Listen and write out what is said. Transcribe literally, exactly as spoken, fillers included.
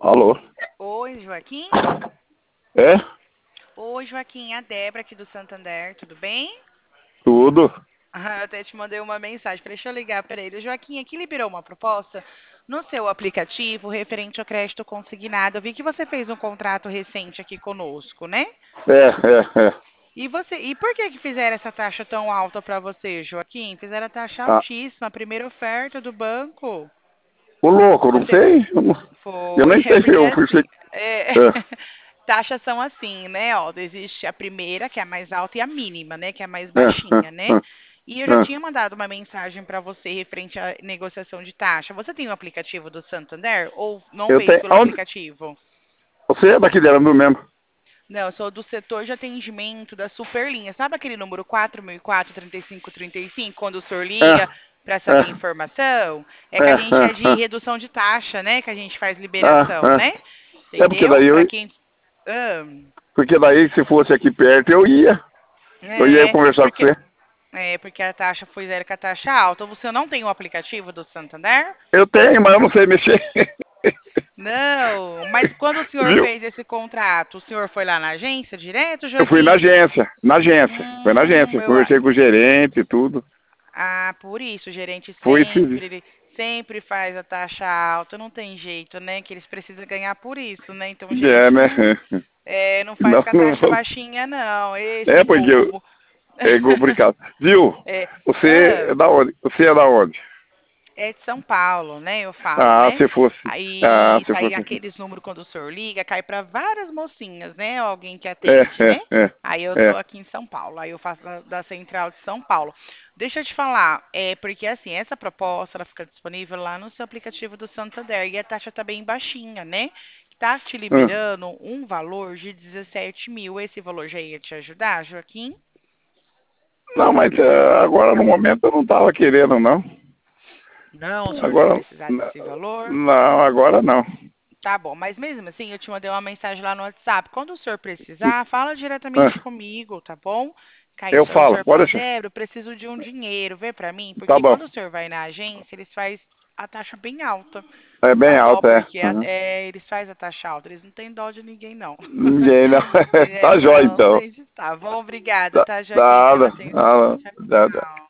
Alô? Oi, Joaquim? É? Oi, Joaquim, a Débora aqui do Santander, tudo bem? Tudo? Ah, eu até te mandei uma mensagem, deixa eu ligar para ele. Joaquim, aqui liberou uma proposta no seu aplicativo referente ao crédito consignado. Eu vi que você fez um contrato recente aqui conosco, né? É, é, é. E você, e por que que fizeram essa taxa tão alta para você, Joaquim? Fizeram a taxa Ah, altíssima, a primeira oferta do banco. o louco, não Você sei. Eu, não- eu foi, nem é sei se porque eu fui. assim, se- é, É, taxas são assim, né? Ó, existe a primeira, que é a mais alta, e a mínima, né? Que é a mais é, é, baixinha, né? é, E eu já é. tinha mandado uma mensagem para você referente à negociação de taxa. Você tem o aplicativo do Santander ou não Eu veio tenho. pelo Onde? aplicativo? Você é daqui de Arambu mesmo? Não, eu sou do setor de atendimento da Superlinha. Sabe aquele número quatro mil e quatro, trinta e cinco, trinta e cinco, quando o senhor É, liga para é, saber informação? É que é, a gente é é, de é. redução de taxa, né? Que a gente faz Ah, liberação, né? ah. É porque Entendeu? daí Para eu. quem. Ah, Porque daí, se fosse aqui perto, eu ia. Eu ia é, conversar com porque você. É, porque a taxa foi zero com a taxa alta. Você não tem o aplicativo do Santander? Eu tenho, mas eu não sei mexer. Não, mas quando o senhor Viu? fez esse contrato, o senhor foi lá na agência direto, Eu fui na Joaquim? agência. Na agência. Foi na Hum, agência. eu, a- Conversei com o gerente e tudo. ah, por isso, o gerente Foi esse. sempre, ele sempre faz a taxa alta, não tem jeito, né? Que eles precisam ganhar por isso, né? Então o É, gerente né? não, é, não faz Não, com a não taxa vou. baixinha, não. É Esse porque eu- bobo. é complicado. Viu? É, Você ah, é da onde? Você é da onde? É de São Paulo, né? Eu falo, Ah, né? se fosse. Ah, Aí se sai fosse. aqueles números quando o senhor liga, cai para várias mocinhas, né? Alguém que É, atende, né? é, é, Aí eu tô é. aqui em São Paulo, aí eu faço da, da Central de São Paulo. Deixa eu te falar, é porque assim, essa proposta ela fica disponível lá no seu aplicativo do Santander e a taxa tá bem baixinha, né? Tá te Hum. liberando um valor de dezessete mil. Esse valor já ia te ajudar, Joaquim? Não, mas eh, agora no momento eu não estava querendo, não. Não, o senhor vai Agora. precisar n- desse valor? Não, agora não. Tá bom, mas mesmo assim, eu te mandei uma mensagem lá no WhatsApp. Quando o senhor precisar, fala diretamente Ah, comigo, tá bom? Que aí o eu senhor, o falo, senhor pode fala, deixar. Débora, eu preciso de um dinheiro, vê pra mim, Tá porque bom. quando o senhor vai na agência, eles fazem a taxa bem alta, É bem tá bom? alta, é. Porque a- Uhum. é, eles fazem a taxa alta, eles não têm dó de ninguém, não. Ninguém, não. É, Tá jóia, não, então. tem de tá bom, obrigada, Tá, tá, Joaquim, pela nada, atenção. nada, Tchau, nada. tchau.